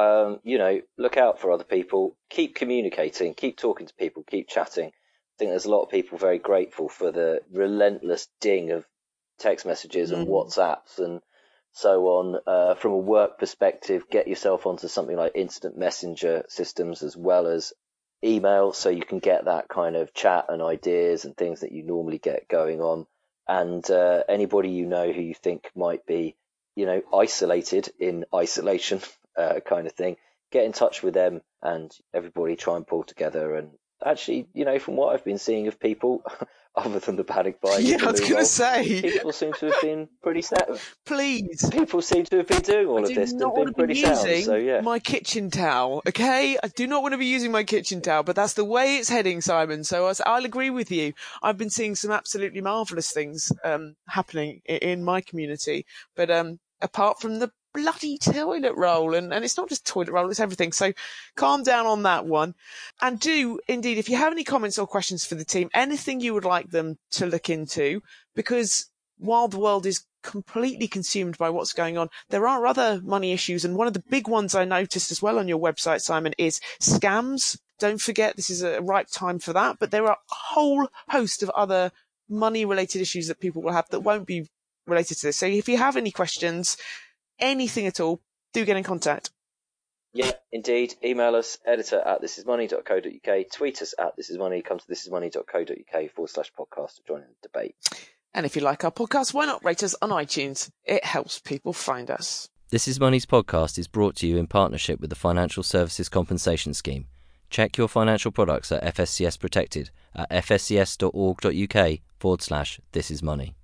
look out for other people. Keep communicating, keep talking to people, keep chatting. I think there's a lot of people very grateful for the relentless ding of text messages and WhatsApps and so on. From a work perspective, get yourself onto something like instant messenger systems as well as email, so you can get that kind of chat and ideas and things that you normally get going on. And anybody who you think might be, isolated in isolation kind of thing, get in touch with them, and everybody try and pull together. And actually, from what I've been seeing of people, other than the panic buying, I was going to say, people seem to have been pretty sound. Please, people seem to have been doing all of this and been pretty sound. So yeah, my kitchen towel. Okay, I do not want to be using my kitchen towel, but that's the way it's heading, Simon. So I'll agree with you. I've been seeing some absolutely marvellous things happening in my community, but apart from the bloody toilet roll, and it's not just toilet roll, it's everything. So calm down on that one. And do indeed, if you have any comments or questions for the team, anything you would like them to look into, because while the world is completely consumed by what's going on, there are other money issues. And one of the big ones I noticed as well on your website, Simon, is scams. Don't forget, this is a ripe time for that, but there are a whole host of other money related issues that people will have that won't be related to this. So if you have any questions, anything at all, do get in contact. Yeah, indeed. Email us, editor@thisismoney.co.uk, tweet us @thisismoney, come to thisismoney.co.uk/podcast to join in the debate. And if you like our podcast, why not rate us on iTunes? It helps people find us. This Is Money's podcast is brought to you in partnership with the Financial Services Compensation Scheme. Check your financial products are FSCS protected at fscs.org.uk/thisismoney.